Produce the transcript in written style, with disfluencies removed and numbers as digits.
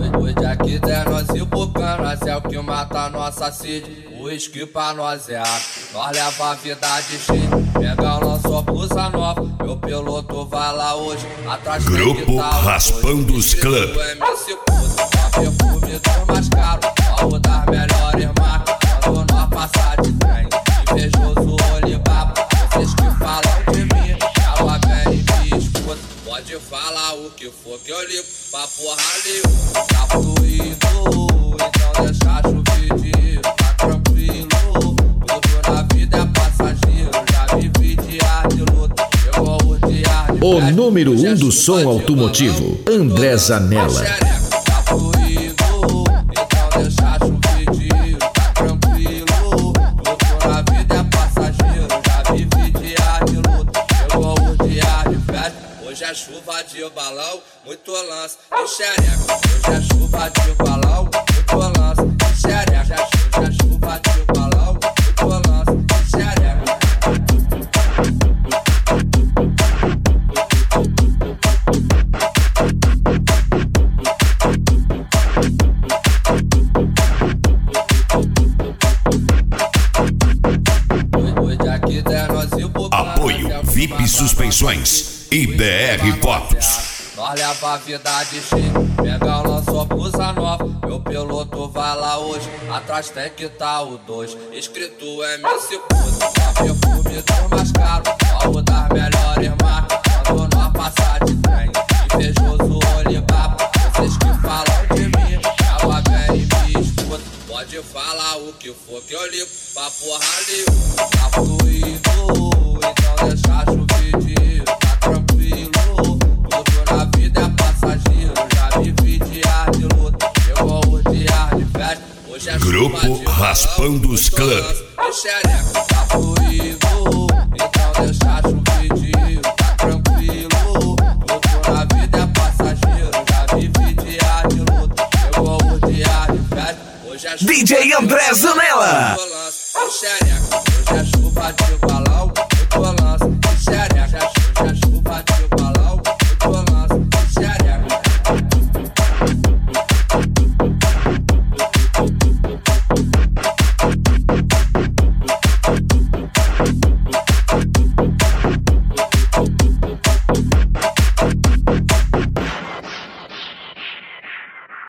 O dia que der nós e o canas é o que mata nossa sede. O uísque pra nós é água, nós leva a vida de cheio. Pega lançou blusa nova, meu piloto vai lá hoje. Atrás Grupo Raspandos Club. MC Pose, perfume dos mais caros, algo das melhores marcas. Quando nós passar de trem, invejoso Olibaba. Vocês que falam de mim, ela vem e me escuta. Pode falar o que for que eu ligo pra porra nenhuma. Tá fluindo, então deixa chover dinheiro. Tá tranquilo, tudo na vida é passageiro. Já vivi dias de luta, chegou o dia de O número 1 do som automotivo, André Zanella. Tá fluindo, então deixa chover dinheiro. Tá tranquilo, tudo na vida é passageiro. Já vivi dias de luta, chegou o dia de festa. Hoje é chuva de balão, muito lance e xereca. Hoje é chuva de balão, muito lance e xereca. Hoje é chuva de balão, muito lance e xereca. Hoje aqui der nós e o Apoio VIP Suspensões e BR Fotos. Nós leva a vida de cheio, pega lançou blusa nova, meu piloto vai lá hoje, atrás tem que tá o 2, escrito MC Pose, perfume dos mais caros, algo das melhores marcas. Quando nós passar de trem, invejoso Olibaba. Vocês que falam de mim, ela vem e me escuta. Pode falar o que for que eu ligo pra porra nenhuma. Tá fluindo, então deixa chover dinheiro. Tá tranquilo, tudo na vida é passageiro. Já vivi dias de luta, chegou o dia de festa. Hoje é Grupo chuva de balão, Raspandos muito Club. lance e xereca. Tá fluindo, então deixa chover dinheiro. Tá tranquilo, tudo na vida é passageiro. Já vivi dias de luta, chegou o dia de festa. Hoje é chuva DJ André Zanella. de balão, muito lance e xereca. Hoje é chuva de